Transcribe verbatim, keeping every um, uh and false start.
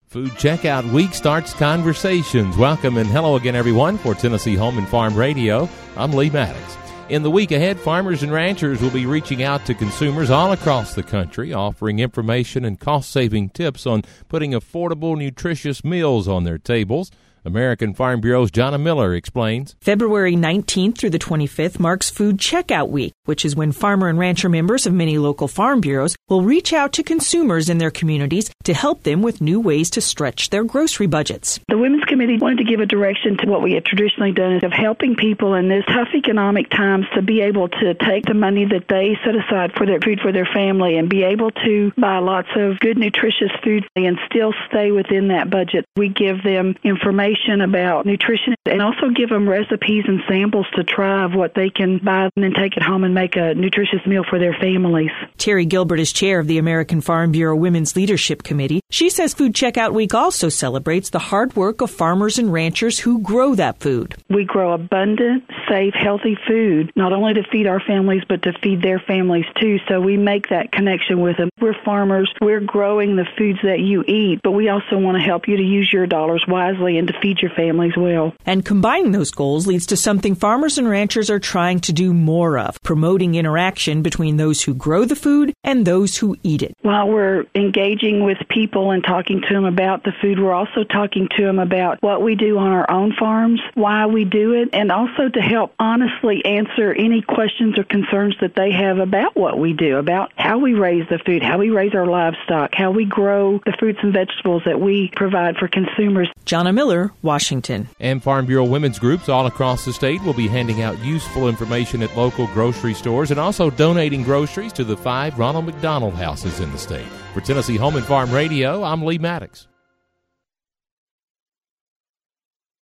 Food Checkout Week starts conversations. Welcome and hello again, everyone, for Tennessee Home and Farm Radio. I'm Lee Maddox. In the week ahead, farmers and ranchers will be reaching out to consumers all across the country, offering information and cost-saving tips on putting affordable, nutritious meals on their tables. American Farm Bureau's Jonna Miller explains. February nineteenth through the twenty-fifth marks Food Checkout Week, which is when farmer and rancher members of many local farm bureaus will reach out to consumers in their communities to help them with new ways to stretch their grocery budgets. The Women's Committee wanted to give a direction to what we had traditionally done of helping people in this tough economic times to be able to take the money that they set aside for their food for their family and be able to buy lots of good, nutritious food and still stay within that budget. We give them information about nutrition and also give them recipes and samples to try of what they can buy and then take it home and make a nutritious meal for their families. Terry Gilbert is chair of the American Farm Bureau Women's Leadership Committee. She says Food Checkout Week also celebrates the hard work of farmers and ranchers who grow that food. We grow abundant, safe, healthy food, not only to feed our families, but to feed their families too. So we make that connection with them. We're farmers. We're growing the foods that you eat, but we also want to help you to use your dollars wisely and to feed your families well. And combining those goals leads to something farmers and ranchers are trying to do more of, promoting interaction between those who grow the food and those who eat it. While we're engaging with people and talking to them about the food, we're also talking to them about what we do on our own farms, why we do it, and also to help honestly answer any questions or concerns that they have about what we do, about how we raise the food, how we raise our livestock, how we grow the fruits and vegetables that we provide for consumers. Jonna Miller, Washington. And Farm Bureau women's groups all across the state will be handing out useful information at local grocery stores and also donating groceries to the five Ronald McDonald houses in the state. For Tennessee Home and Farm Radio, I'm Lee Maddox.